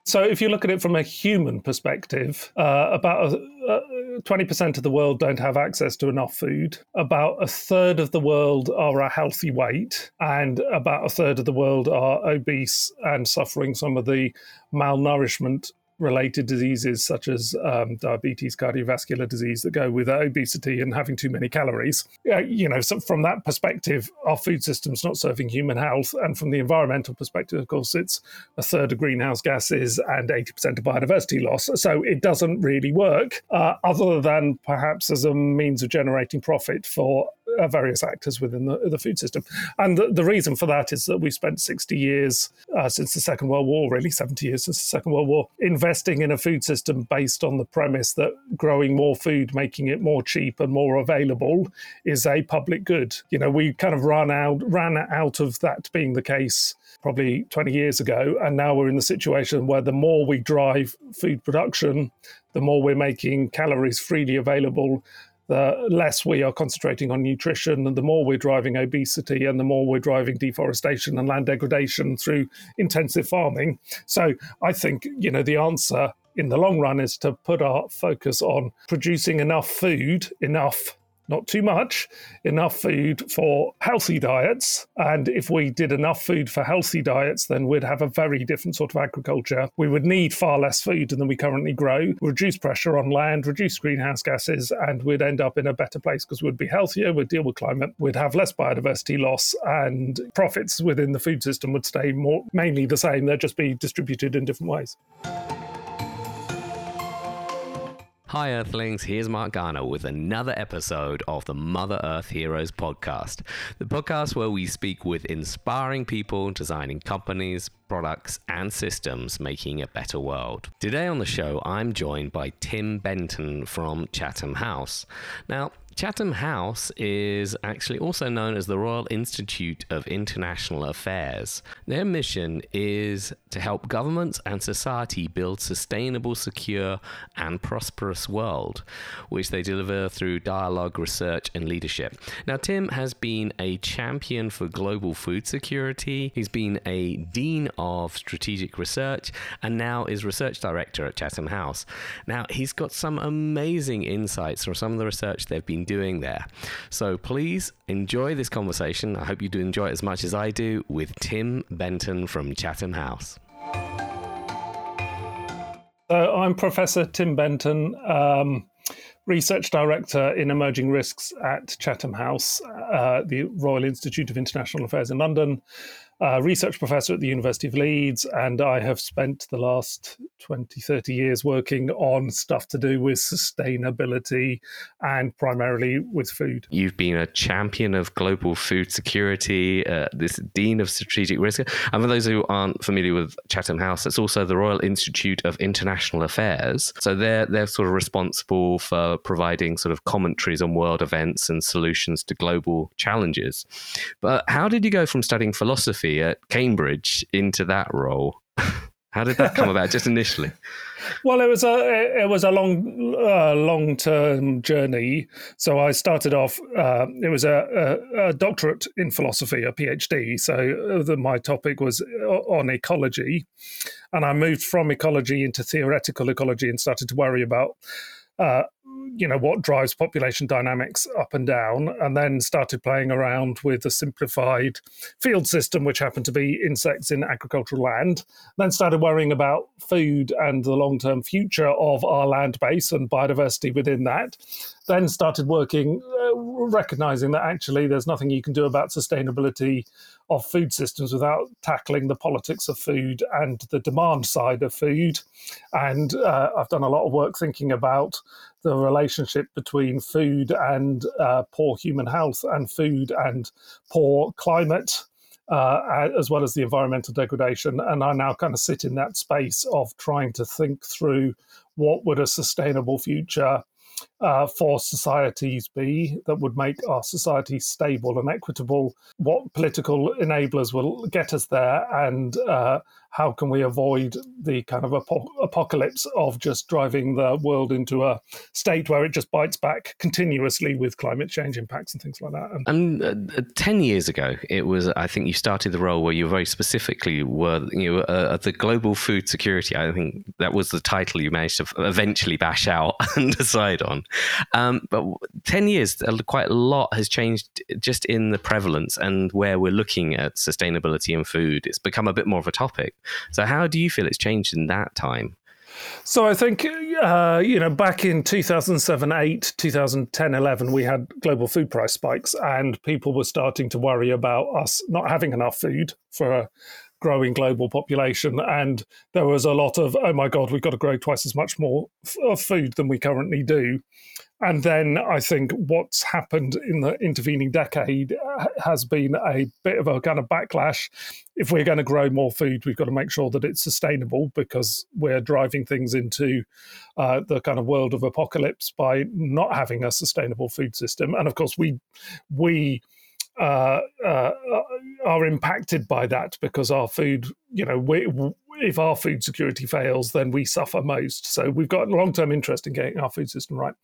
So if you look at it from a human perspective, about 20% of the world don't have access to enough food. About a third of the world are a healthy weight, and about a third of the world are obese and suffering some of the malnourishment related diseases such as diabetes, cardiovascular disease that go with obesity and having too many calories. So from that perspective, our food system's not serving human health. And from the environmental perspective, of course, it's a third of greenhouse gases and 80% of biodiversity loss. So it doesn't really work, other than perhaps as a means of generating profit for various actors within the food system. And the reason for that is that we've spent 60 years since the Second World War, really 70 years since the Second World War, investing in a food system based on the premise that growing more food, making it more cheap and more available is a public good. We kind of ran out of that being the case probably 20 years ago. And now we're in the situation where the more we drive food production, the more we're making calories freely available, the less we are concentrating on nutrition, and the more we're driving obesity, and the more we're driving deforestation and land degradation through intensive farming. So I think, the answer in the long run is to put our focus on producing enough food, not too much, enough food for healthy diets. And if we did enough food for healthy diets, then we'd have a very different sort of agriculture. We would need far less food than we currently grow, reduce pressure on land, reduce greenhouse gases, and we'd end up in a better place because we'd be healthier, we'd deal with climate, we'd have less biodiversity loss, and profits within the food system would stay mainly the same. They'd just be distributed in different ways. Hi Earthlings, here's Mark Garner with another episode of the Mother Earth Heroes podcast, the podcast where we speak with inspiring people designing companies, products and systems making a better world. Today on the show, I'm joined by Tim Benton from Chatham House. Now, Chatham House is actually also known as the Royal Institute of International Affairs. Their mission is to help governments and society build sustainable, secure, and prosperous world, which they deliver through dialogue, research, and leadership. Now, Tim has been a champion for global food security. He's been a dean of strategic research and now is research director at Chatham House. Now, he's got some amazing insights from some of the research they've been doing there. So please enjoy this conversation. I hope you do enjoy it as much as I do with Tim Benton from Chatham House. I'm Professor Tim Benton, Research Director in Emerging Risks at Chatham House, the Royal Institute of International Affairs in London, Research Professor at the University of Leeds, and I have spent the last 20, 30 years working on stuff to do with sustainability and primarily with food. You've been a champion of global food security, this Dean of Strategic Risk. And for those who aren't familiar with Chatham House, it's also the Royal Institute of International Affairs. So they're sort of responsible for providing sort of commentaries on world events and solutions to global challenges. But how did you go from studying philosophy at Cambridge into that role? How did that come about just initially? Well, it was a long-term journey. So I started off, it was a doctorate in philosophy, a PhD. So my topic was on ecology. And I moved from ecology into theoretical ecology and started to worry about what drives population dynamics up and down, and then started playing around with a simplified field system, which happened to be insects in agricultural land. Then started worrying about food and the long-term future of our land base and biodiversity within that. Then started working, recognizing that actually there's nothing you can do about sustainability of food systems without tackling the politics of food and the demand side of food. And I've done a lot of work thinking about the relationship between food and poor human health and food and poor climate, as well as the environmental degradation. And I now kind of sit in that space of trying to think through what would a sustainable future for societies be that would make our society stable and equitable? What political enablers will get us there? And how can we avoid the kind of apocalypse of just driving the world into a state where it just bites back continuously with climate change impacts and things like that? 10 years ago, it was, I think you started the role where you very specifically were, the global food security. I think that was the title you managed to eventually bash out and decide on. But 10 years, quite a lot has changed just in the prevalence and where we're looking at sustainability and food. It's become a bit more of a topic. So how do you feel it's changed in that time? So I think, back in 2007-8, 2010-11, we had global food price spikes and people were starting to worry about us not having enough food for a growing global population. And there was a lot of, oh my God, we've got to grow twice as much more of food than we currently do. And then I think what's happened in the intervening decade has been a bit of a kind of backlash. If we're going to grow more food, we've got to make sure that it's sustainable because we're driving things into the kind of world of apocalypse by not having a sustainable food system. And of course, we are impacted by that because our food, if our food security fails, then we suffer most. So we've got a long-term interest in getting our food system right.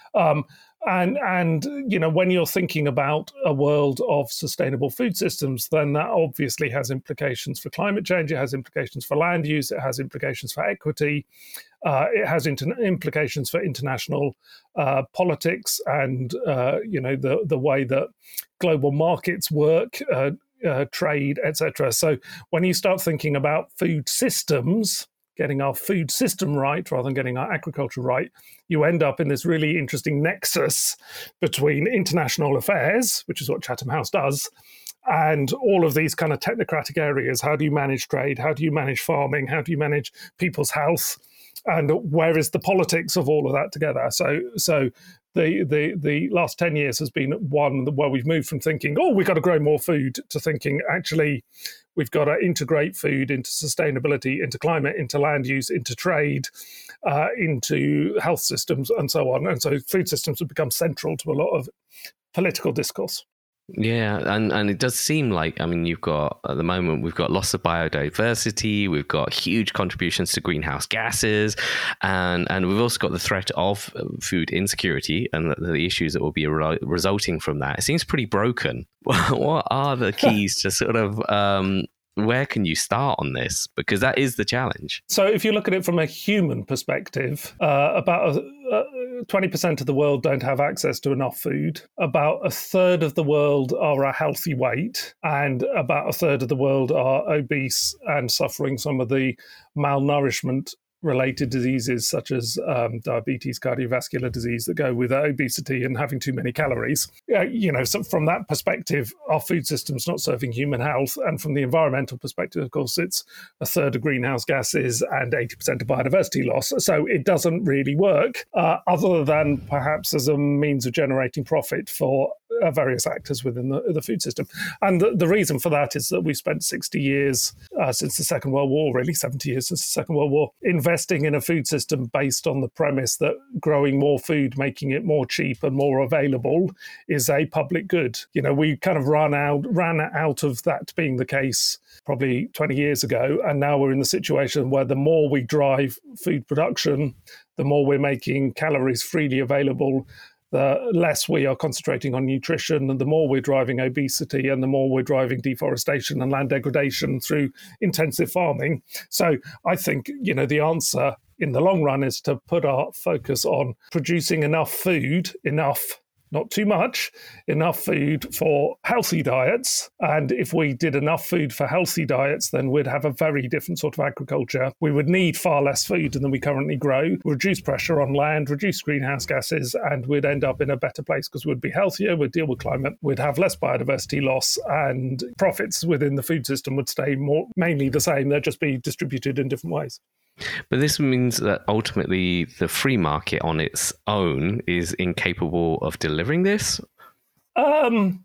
And when you're thinking about a world of sustainable food systems, then that obviously has implications for climate change. It has implications for land use. It has implications for equity. It has implications for international politics and the way that global markets work, trade, etc. So when you start thinking about food systems, getting our food system right rather than getting our agriculture right, you end up in this really interesting nexus between international affairs, which is what Chatham House does, and all of these kind of technocratic areas. How do you manage trade? How do you manage farming? How do you manage people's health? And where is the politics of all of that together? So the last 10 years has been one where we've moved from thinking, oh, we've got to grow more food, to thinking, actually, we've got to integrate food into sustainability, into climate, into land use, into trade, into health systems, and so on. And so food systems have become central to a lot of political discourse. Yeah, and it does seem like, you've got, at the moment, we've got loss of biodiversity, we've got huge contributions to greenhouse gases, and we've also got the threat of food insecurity and the issues that will be resulting from that. It seems pretty broken. What are the keys to sort of... where can you start on this? Because that is the challenge. So if you look at it from a human perspective, about 20% of the world don't have access to enough food. About a third of the world are a healthy weight, and about a third of the world are obese and suffering some of the malnourishment related diseases such as diabetes, cardiovascular disease that go with obesity and having too many calories. So from that perspective, our food system's not serving human health. And from the environmental perspective, of course, it's a third of greenhouse gases and 80% of biodiversity loss. So it doesn't really work, other than perhaps as a means of generating profit for various actors within the food system. And the reason for that is that we spent 60 years since the Second World War, really 70 years since the Second World War, investing in a food system based on the premise that growing more food, making it more cheap and more available is a public good. We kind of ran out of that being the case probably 20 years ago. And now we're in the situation where the more we drive food production, the more we're making calories freely available, the less we are concentrating on nutrition, and the more we're driving obesity, and the more we're driving deforestation and land degradation through intensive farming. So I think, the answer in the long run is to put our focus on producing enough food, not too much, enough food for healthy diets. And if we did enough food for healthy diets, then we'd have a very different sort of agriculture. We would need far less food than we currently grow, reduce pressure on land, reduce greenhouse gases, and we'd end up in a better place because we'd be healthier, we'd deal with climate, we'd have less biodiversity loss, and profits within the food system would stay mainly the same. They'd just be distributed in different ways. But this means that ultimately the free market on its own is incapable of delivering this? The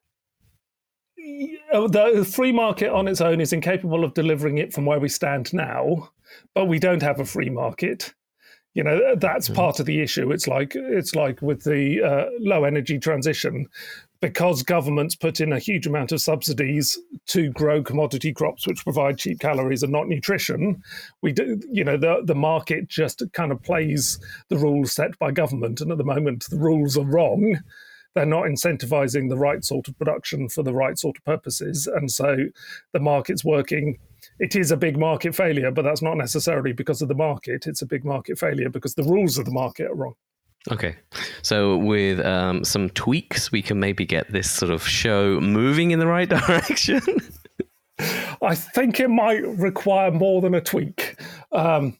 free market on its own is incapable of delivering it from where we stand now, but we don't have a free market. That's part of the issue. It's like with the low energy transition, because governments put in a huge amount of subsidies to grow commodity crops which provide cheap calories and not nutrition. The market just kind of plays the rules set by government, and at the moment the rules are wrong. They're not incentivizing the right sort of production for the right sort of purposes, and so the market's working. It is a big market failure, but that's not necessarily because of the market. It's a big market failure because the rules of the market are wrong. Okay. So with some tweaks, we can maybe get this sort of show moving in the right direction. I think it might require more than a tweak. That's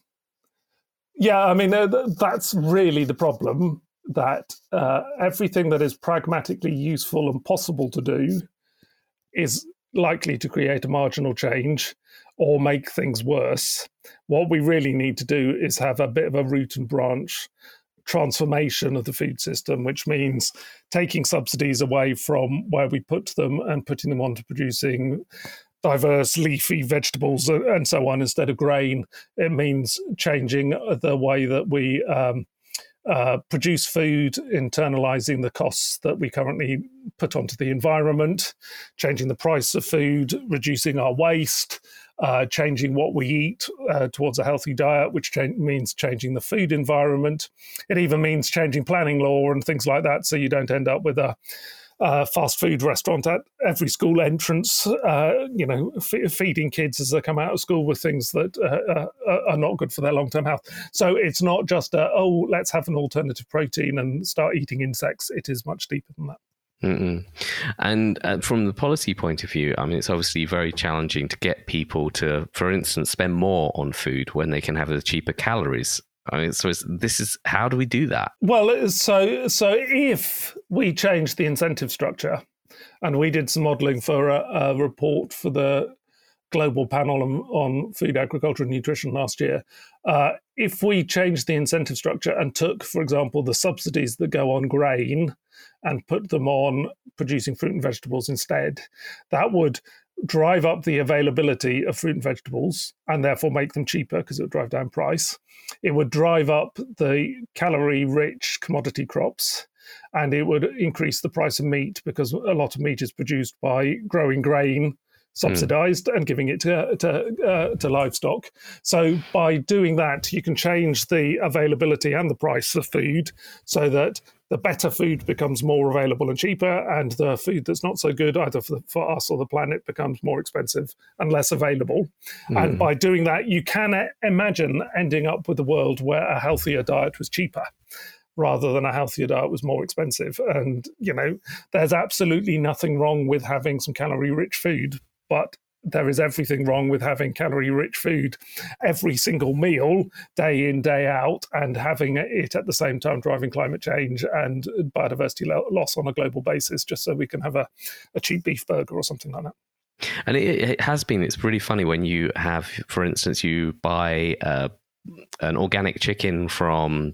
really the problem, that everything that is pragmatically useful and possible to do is likely to create a marginal change or make things worse. What we really need to do is have a bit of a root and branch transformation of the food system, which means taking subsidies away from where we put them and putting them onto producing diverse leafy vegetables and so on instead of grain. It means changing the way that we produce food, internalizing the costs that we currently put onto the environment, changing the price of food, reducing our waste, changing what we eat towards a healthy diet, which means changing the food environment. It even means changing planning law and things like that, so you don't end up with a fast food restaurant at every school entrance, feeding kids as they come out of school with things that are not good for their long-term health. So it's not just let's have an alternative protein and start eating insects. It is much deeper than that. Mm-mm. And from the policy point of view, I mean, it's obviously very challenging to get people to, for instance, spend more on food when they can have the cheaper calories. I mean, how do we do that? Well, so if we change the incentive structure, and we did some modelling for a report for the Global Panel on Food, Agriculture and Nutrition last year, if we changed the incentive structure and took, for example, the subsidies that go on grain and put them on producing fruit and vegetables instead, that would drive up the availability of fruit and vegetables and therefore make them cheaper because it would drive down price. It would drive up the calorie-rich commodity crops, and it would increase the price of meat because a lot of meat is produced by growing grain, subsidized, and giving it to livestock. So by doing that, you can change the availability and the price of food so that the better food becomes more available and cheaper, and the food that's not so good, either for us or the planet, becomes more expensive and less available. And by doing that, you can imagine ending up with a world where a healthier diet was cheaper rather than a healthier diet was more expensive. And, there's absolutely nothing wrong with having some calorie-rich food, but there is everything wrong with having calorie-rich food every single meal, day in, day out, and having it at the same time driving climate change and biodiversity loss on a global basis, just so we can have a cheap beef burger or something like that. And it's really funny when you have, for instance, you buy an organic chicken from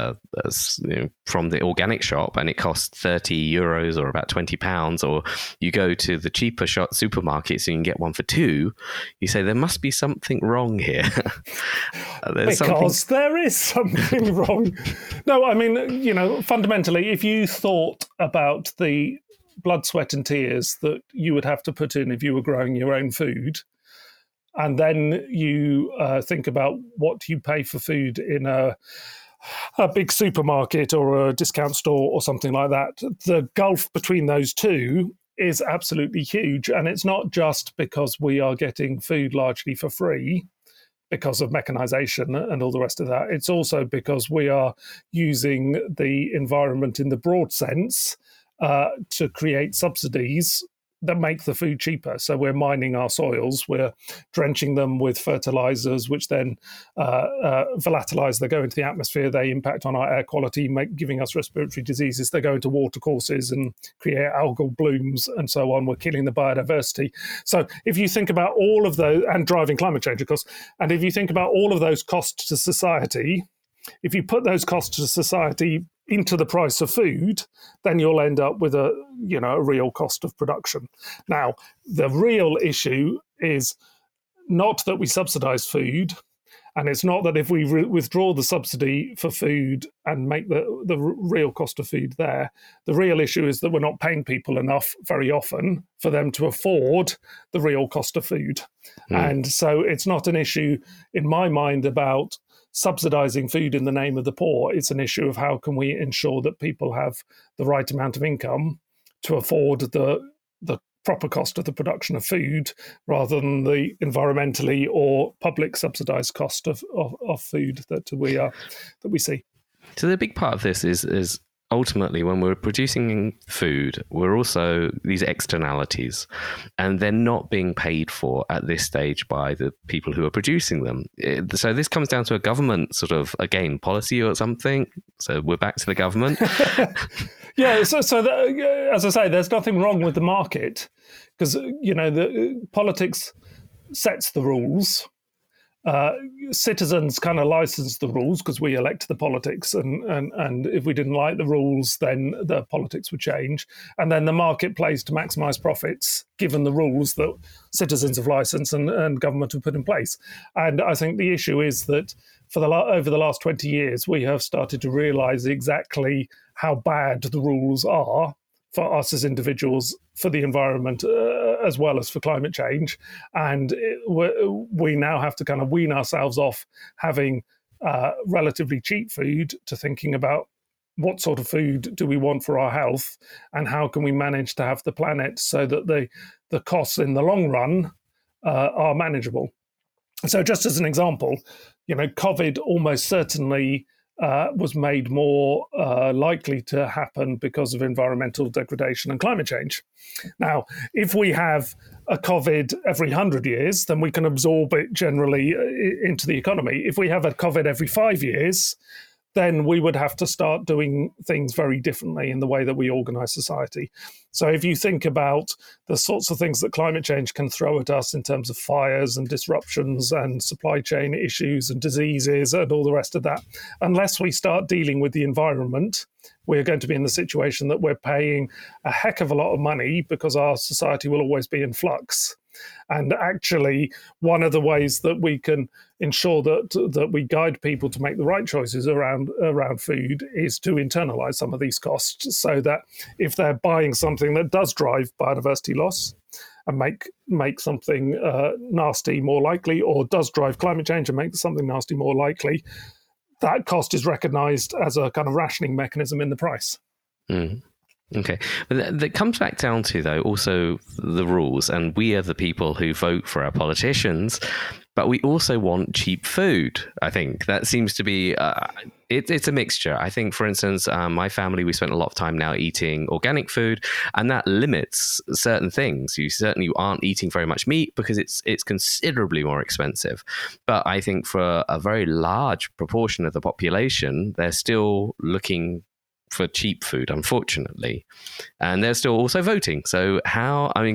the organic shop and it costs €30 or about £20, or you go to the cheaper supermarket so you can get one for £2, you say there must be something wrong here. There is something wrong. No, I mean, fundamentally, if you thought about the blood, sweat and tears that you would have to put in if you were growing your own food, and then you think about what you pay for food in a big supermarket or a discount store or something like that, the gulf between those two is absolutely huge. And it's not just because we are getting food largely for free because of mechanization and all the rest of that. It's also because we are using the environment in the broad sense to create subsidies that make the food cheaper. So we're mining our soils, we're drenching them with fertilizers, which then volatilize. They go into the atmosphere, they impact on our air quality, giving us respiratory diseases. They go into watercourses and create algal blooms and so on. We're killing the biodiversity. So if you think about all of those, and driving climate change, of course, and if you think about all of those costs to society, if you put those costs to society into the price of food, then you'll end up with a real cost of production. Now, the real issue is not that we subsidize food And it's not that if we withdraw the subsidy for food and make the real cost of food there, the real issue is that we're not paying people enough very often for them to afford the real cost of food. And so it's not an issue in my mind about subsidizing food in the name of the poor. It's an issue of how can we ensure that people have the right amount of income to afford the proper cost of the production of food rather than the environmentally or public subsidized cost of food that we see. So the big part of this is ultimately when we're producing food, we're also these externalities, and they're not being paid for at this stage by the people who are producing them. So this comes down to a government sort of, again, policy or something. So we're back to the government. Yeah, so as I say, there's nothing wrong with the market because, the politics sets the rules. Citizens kind of license the rules because we elect the politics, and if we didn't like the rules, then the politics would change. And then the market plays to maximise profits, given the rules that citizens have licensed and government have put in place. And I think the issue is that over the last 20 years, we have started to realise exactly how bad the rules are for us as individuals, for the environment, as well as for climate change. And we now have to kind of wean ourselves off having relatively cheap food to thinking about what sort of food do we want for our health and how can we manage to have the planet so that the costs in the long run are manageable. So just as an example, COVID almost certainly was made more likely to happen because of environmental degradation and climate change. Now, if we have a COVID every 100 years, then we can absorb it generally into the economy. If we have a COVID every 5 years, then we would have to start doing things very differently in the way that we organise society. So if you think about the sorts of things that climate change can throw at us in terms of fires and disruptions and supply chain issues and diseases and all the rest of that, unless we start dealing with the environment, we're going to be in the situation that we're paying a heck of a lot of money because our society will always be in flux. And actually, one of the ways that we can ensure that we guide people to make the right choices around food is to internalize some of these costs, so that if they're buying something that does drive biodiversity loss and make something nasty more likely, or does drive climate change and make something nasty more likely, that cost is recognized as a kind of rationing mechanism in the price. Mm. Okay. But that comes back down to, though, also the rules. And we are the people who vote for our politicians, but we also want cheap food. I think that seems to be, it's a mixture. I think, for instance, my family, we spent a lot of time now eating organic food, and that limits certain things. You certainly aren't eating very much meat because it's considerably more expensive. But I think for a very large proportion of the population, they're still looking for cheap food, unfortunately, and they're still also voting. So how do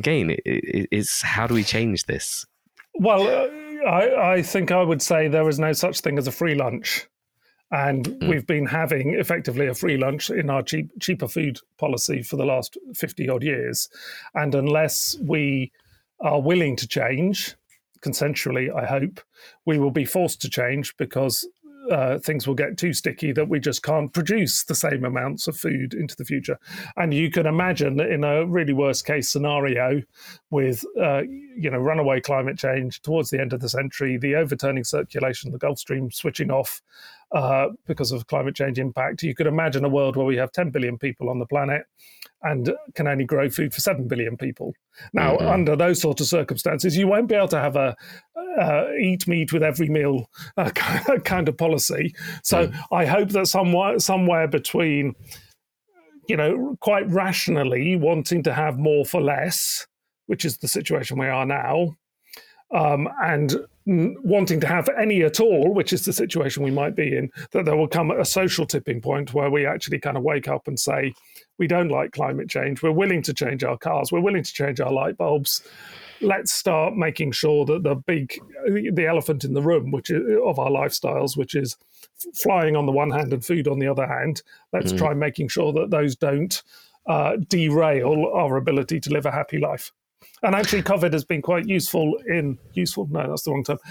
we change this? Well, I think I would say there is no such thing as a free lunch, and we've been having effectively a free lunch in our cheaper food policy for the last 50 odd years, and unless we are willing to change consensually, I hope we will be forced to change because things will get too sticky that we just can't produce the same amounts of food into the future. And you can imagine that in a really worst case scenario with runaway climate change towards the end of the century, the overturning circulation, the Gulf Stream switching off because of climate change impact, you could imagine a world where we have 10 billion people on the planet and can only grow food for 7 billion people. Now, under those sort of circumstances, you won't be able to have a eat meat with every meal kind of policy. So I hope that somewhere between, quite rationally wanting to have more for less, which is the situation we are now, and wanting to have any at all, which is the situation we might be in, that there will come a social tipping point where we actually kind of wake up and say, we don't like climate change. We're willing to change our cars. We're willing to change our light bulbs. Let's start making sure that the elephant in the room, which is of our lifestyles, which is flying on the one hand and food on the other hand, let's try making sure that those don't derail our ability to live a happy life. And actually, COVID has been quite useful. No, that's the wrong term.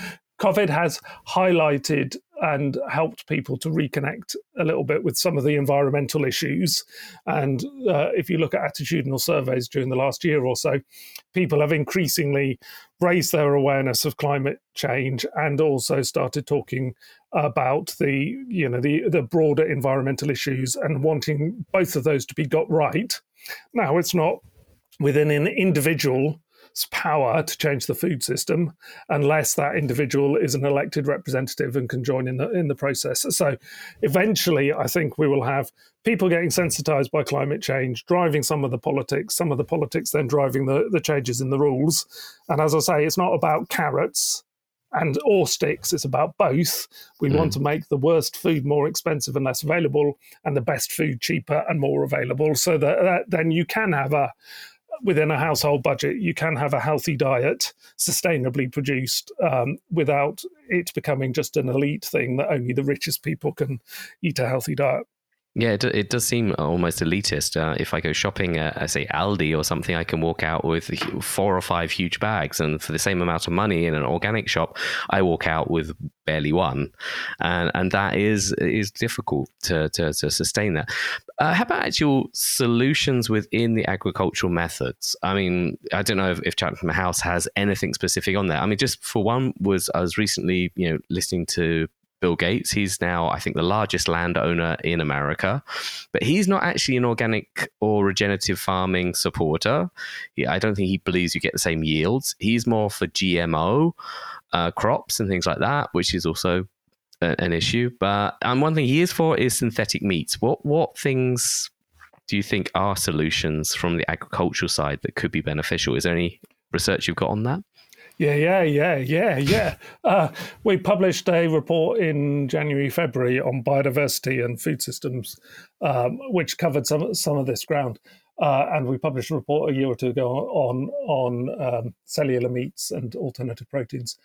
COVID has highlighted and helped people to reconnect a little bit with some of the environmental issues. And if you look at attitudinal surveys during the last year or so, people have increasingly raised their awareness of climate change and also started talking about the broader environmental issues and wanting both of those to be got right. Now, it's not within an individual's power to change the food system unless that individual is an elected representative and can join in the process. So eventually, I think we will have people getting sensitized by climate change, driving some of the politics then driving the changes in the rules. And as I say, it's not about carrots or sticks, it's about both. We want to make the worst food more expensive and less available, and the best food cheaper and more available, so that then you can have within a household budget, you can have a healthy diet, sustainably produced, without it becoming just an elite thing that only the richest people can eat a healthy diet. Yeah, it does seem almost elitist. If I go shopping at, say, Aldi or something, I can walk out with 4 or 5 huge bags, and for the same amount of money in an organic shop, I walk out with barely one, and that is difficult to sustain that. How about actual solutions within the agricultural methods? I mean, I don't know if Chatham House has anything specific on that. I mean, just for one, I was recently listening to Bill Gates. He's now, I think, the largest landowner in America, but he's not actually an organic or regenerative farming supporter. I don't think he believes you get the same yields. He's more for GMO crops and things like that, which is also an issue. But one thing he is for is synthetic meats. What things do you think are solutions from the agricultural side that could be beneficial? Is there any research you've got on that? Yeah. We published a report in January, February on biodiversity and food systems, which covered some of this ground. And we published a report a year or two ago on cellular meats and alternative proteins.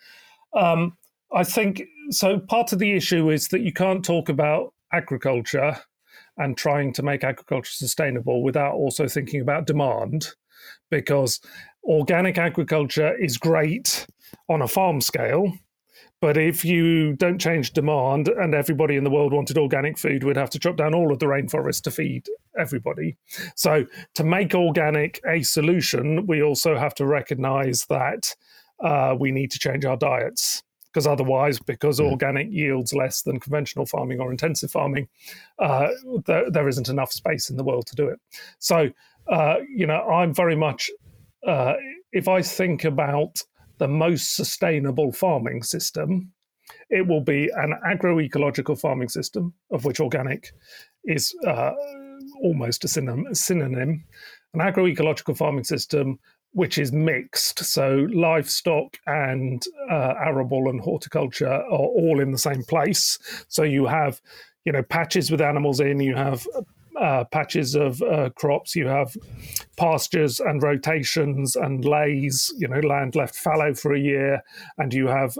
I think so. Part of the issue is that you can't talk about agriculture and trying to make agriculture sustainable without also thinking about demand, because organic agriculture is great on a farm scale, but if you don't change demand and everybody in the world wanted organic food, we'd have to chop down all of the rainforest to feed everybody. So to make organic a solution, we also have to recognize that we need to change our diets, because otherwise, because organic yields less than conventional farming or intensive farming, there isn't enough space in the world to do it. So, I'm very much, if I think about the most sustainable farming system, it will be an agroecological farming system, of which organic is almost a synonym. An agroecological farming system which is mixed, so livestock and arable and horticulture are all in the same place. So you have, patches with animals in, you have patches of crops, you have pastures and rotations and lays, land left fallow for a year, and you have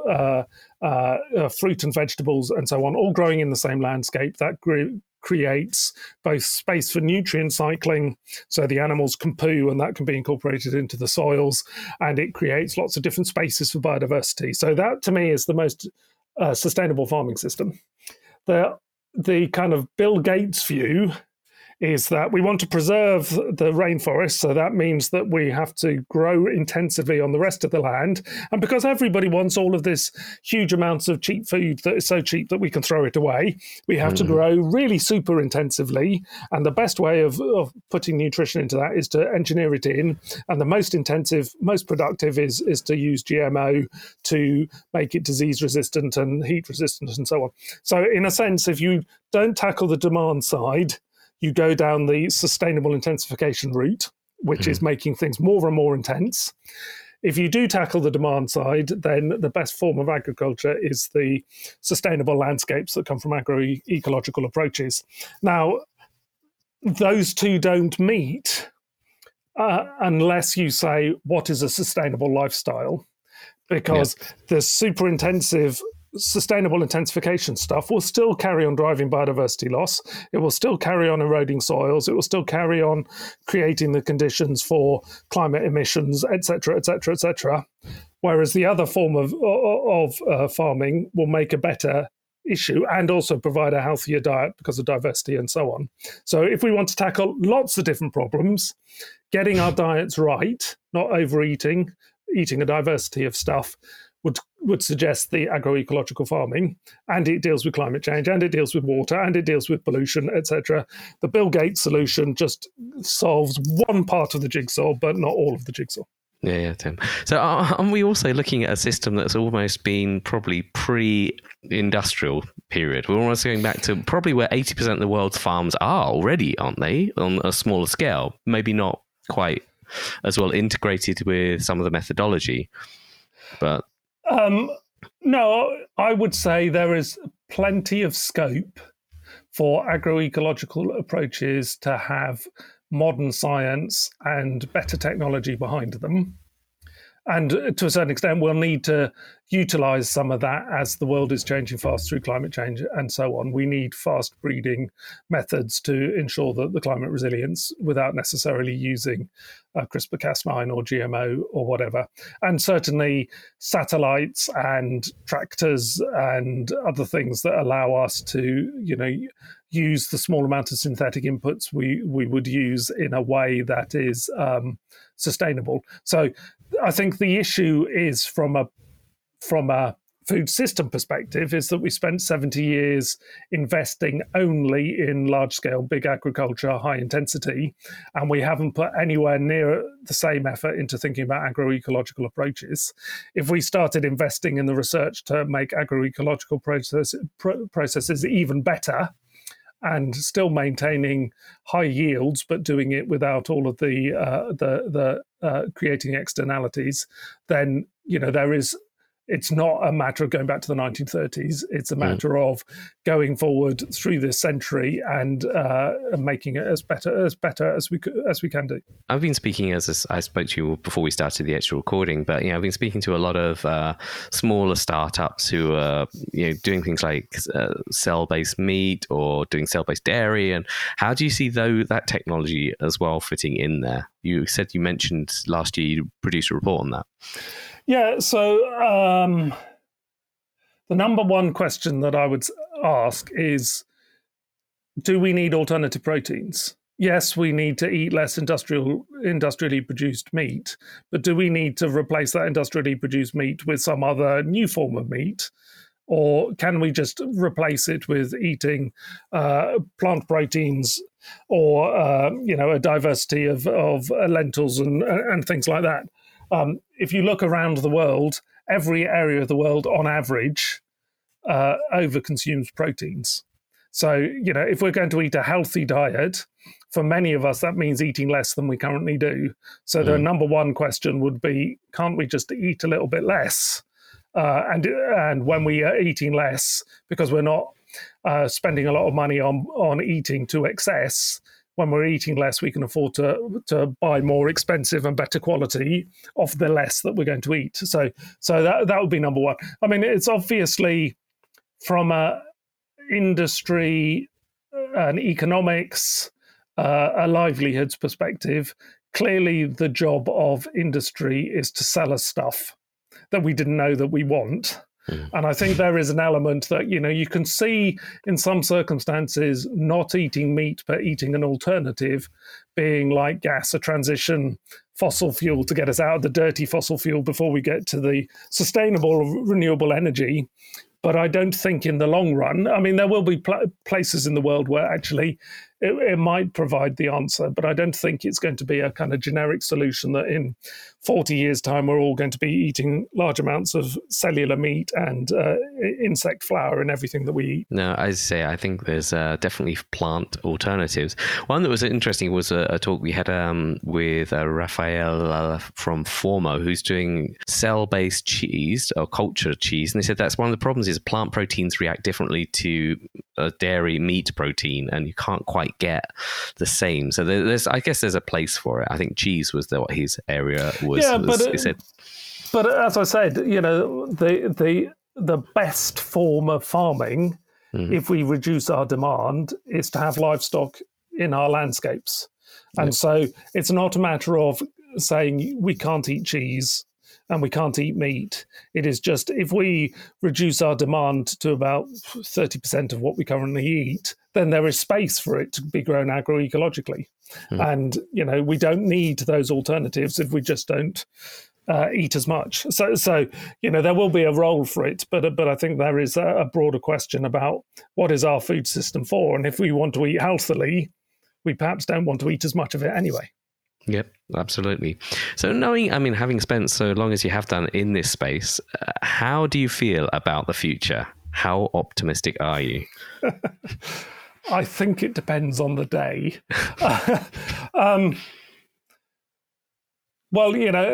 fruit and vegetables and so on, all growing in the same landscape. That creates both space for nutrient cycling, so the animals can poo and that can be incorporated into the soils, and it creates lots of different spaces for biodiversity. So that, to me, is the most sustainable farming system. The kind of Bill Gates view is that we want to preserve the rainforest, so that means that we have to grow intensively on the rest of the land. And because everybody wants all of this huge amounts of cheap food that is so cheap that we can throw it away, we have to grow really super intensively. And the best way of putting nutrition into that is to engineer it in. And the most intensive, most productive is to use GMO to make it disease resistant and heat resistant and so on. So in a sense, if you don't tackle the demand side, you go down the sustainable intensification route, which is making things more and more intense. If you do tackle the demand side, then the best form of agriculture is the sustainable landscapes that come from agroecological approaches. Now, those two don't meet unless you say, what is a sustainable lifestyle? Because the super intensive sustainable intensification stuff will still carry on driving biodiversity loss. It will still carry on eroding soils. It will still carry on creating the conditions for climate emissions, etc., etc., etc. whereas the other form of farming will make a better issue and also provide a healthier diet because of diversity and so on. So if we want to tackle lots of different problems, getting our diets right, not overeating, eating a diversity of stuff, would suggest the agroecological farming, and it deals with climate change, and it deals with water, and it deals with pollution, etc. The Bill Gates solution just solves one part of the jigsaw, but not all of the jigsaw. Yeah, Tim. So aren't we also looking at a system that's almost been probably pre-industrial period? We're almost going back to probably where 80% of the world's farms are already, aren't they? On a smaller scale, maybe not quite as well integrated with some of the methodology, but... No, I would say there is plenty of scope for agroecological approaches to have modern science and better technology behind them. And to a certain extent, we'll need to utilize some of that as the world is changing fast through climate change and so on. We need fast breeding methods to ensure that the climate resilience without necessarily using CRISPR-Cas9 or GMO or whatever. And certainly satellites and tractors and other things that allow us to, use the small amount of synthetic inputs we would use in a way that is sustainable. So I think the issue is from a food system perspective is that we spent 70 years investing only in large-scale, big agriculture, high intensity, and we haven't put anywhere near the same effort into thinking about agroecological approaches. If we started investing in the research to make agroecological processes even better, and still maintaining high yields, but doing it without all of the creating externalities, then it's not a matter of going back to the 1930s. It's a matter of going forward through this century and making it as better as we can do. I've been speaking, as I spoke to you before we started the actual recording, but I've been speaking to a lot of smaller startups who are doing things like cell-based meat or doing cell-based dairy. And how do you see that technology as well fitting in there? You said you mentioned last year you produced a report on that. Yeah, so the number one question that I would ask is, do we need alternative proteins? Yes, we need to eat less industrially produced meat, but do we need to replace that industrially produced meat with some other new form of meat? Or can we just replace it with eating plant proteins or a diversity of lentils and things like that? If you look around the world, every area of the world, on average, overconsumes proteins. So, if we're going to eat a healthy diet, for many of us, that means eating less than we currently do. So the number one question would be, can't we just eat a little bit less? And when we are eating less, because we're not spending a lot of money on eating to excess, when we're eating less, we can afford to buy more expensive and better quality of the less that we're going to eat. So that would be number one. I mean, it's obviously from a industry, an economics, a livelihoods perspective, clearly the job of industry is to sell us stuff that we didn't know that we want. And I think there is an element that, you can see in some circumstances not eating meat, but eating an alternative being like gas, a transition fossil fuel to get us out of the dirty fossil fuel before we get to the sustainable renewable energy. But I don't think in the long run, I mean, there will be places in the world where actually it might provide the answer, but I don't think it's going to be a kind of generic solution that in 40 years' time we're all going to be eating large amounts of cellular meat and insect flour and everything that we eat. No, as I say, I think there's definitely plant alternatives. One that was interesting was a talk we had with Rafael from Formo, who's doing cell-based cheese or culture cheese, and they said that's one of the problems is plant proteins react differently to dairy meat protein, and you can't quite get the same. So I guess there's a place for it. I think cheese was what his area was. Yeah, but as I said, the best form of farming, if we reduce our demand, is to have livestock in our landscapes. And so it's not a matter of saying we can't eat cheese and we can't eat meat. It is just if we reduce our demand to about 30% of what we currently eat, then there is space for it to be grown agroecologically. And, we don't need those alternatives if we just don't eat as much. So there will be a role for it, but I think there is a broader question about what is our food system for, and if we want to eat healthily, we perhaps don't want to eat as much of it anyway. Yep, absolutely. So having spent so long as you have done in this space, how do you feel about the future? How optimistic are you? I think it depends on the day. Well,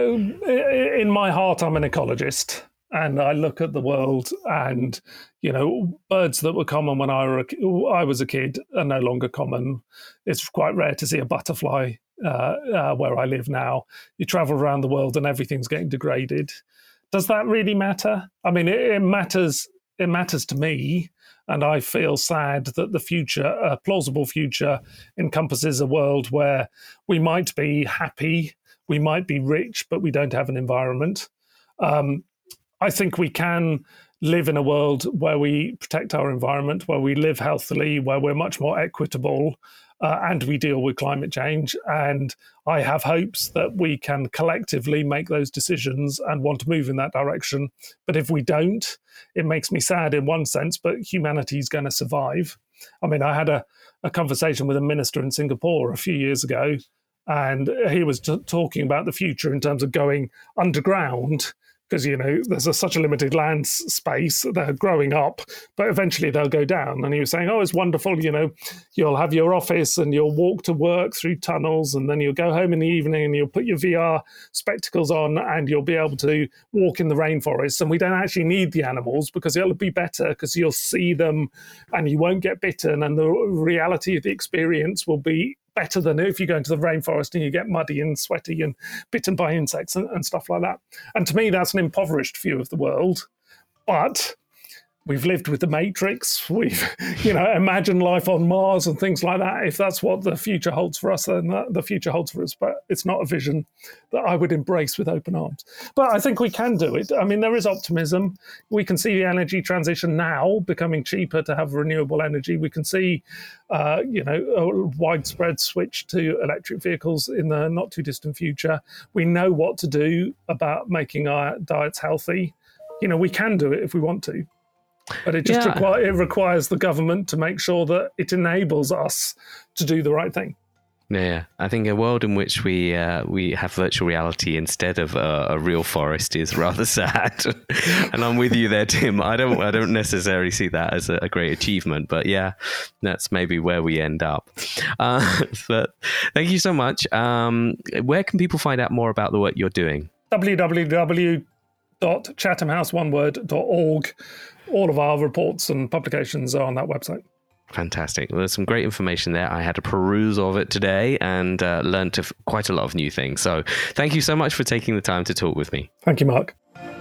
in my heart, I'm an ecologist, and I look at the world, and birds that were common when I was a kid are no longer common. It's quite rare to see a butterfly where I live now. You travel around the world, and everything's getting degraded. Does that really matter? I mean, it matters. It matters to me, and I feel sad that the future, a plausible future, encompasses a world where we might be happy. We might be rich, but we don't have an environment. I think we can live in a world where we protect our environment, where we live healthily, where we're much more equitable, and we deal with climate change. And I have hopes that we can collectively make those decisions and want to move in that direction. But if we don't, it makes me sad in one sense, but humanity is going to survive. I mean, I had a conversation with a minister in Singapore a few years ago, and he was talking about the future in terms of going underground, because, there's such a limited land space. They're growing up, but eventually they'll go down. And he was saying, it's wonderful, you'll have your office and you'll walk to work through tunnels, and then you'll go home in the evening and you'll put your VR spectacles on and you'll be able to walk in the rainforest. And we don't actually need the animals because it'll be better because you'll see them and you won't get bitten, and the reality of the experience will be better than if you go into the rainforest and you get muddy and sweaty and bitten by insects and stuff like that. And to me, that's an impoverished view of the world. But we've lived with the Matrix. We've, imagined life on Mars and things like that. If that's what the future holds for us, then the future holds for us. But it's not a vision that I would embrace with open arms. But I think we can do it. I mean, there is optimism. We can see the energy transition now becoming cheaper to have renewable energy. We can see, a widespread switch to electric vehicles in the not too distant future. We know what to do about making our diets healthy. We can do it if we want to. But it just requires the government to make sure that it enables us to do the right thing. Yeah, I think a world in which we have virtual reality instead of a real forest is rather sad. And I'm with you there, Tim. I don't necessarily see that as a great achievement, but yeah, that's maybe where we end up. But thank you so much. Where can people find out more about the work you're doing? www.chathamhouseoneword.org. All of our reports and publications are on that website. Fantastic. Well, there's some great information there. I had a peruse of it today and learned quite a lot of new things. So thank you so much for taking the time to talk with me. Thank you, Mark.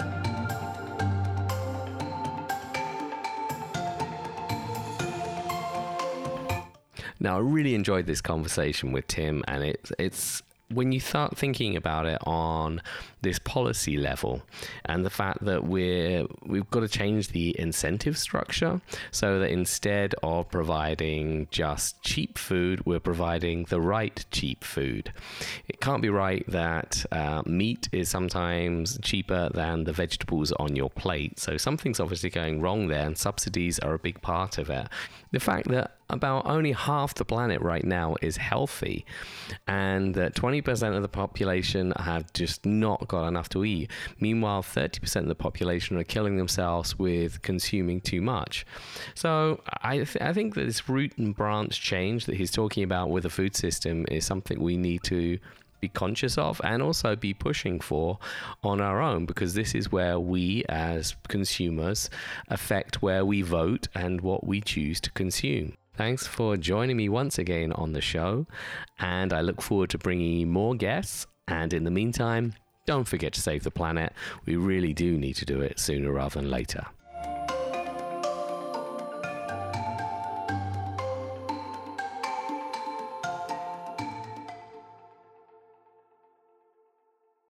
Now, I really enjoyed this conversation with Tim, and it's when you start thinking about it on this policy level and the fact that we've got to change the incentive structure so that instead of providing just cheap food, we're providing the right cheap food. It can't be right that meat is sometimes cheaper than the vegetables on your plate. So something's obviously going wrong there, and subsidies are a big part of it. The fact that about only half the planet right now is healthy, and that 20% of the population have just not got enough to eat. Meanwhile, 30% of the population are killing themselves with consuming too much. So I think that this root and branch change that he's talking about with the food system is something we need to be conscious of and also be pushing for on our own, because this is where we as consumers affect where we vote and what we choose to consume. Thanks for joining me once again on the show, and I look forward to bringing you more guests. And in the meantime, don't forget to save the planet. We really do need to do it sooner rather than later.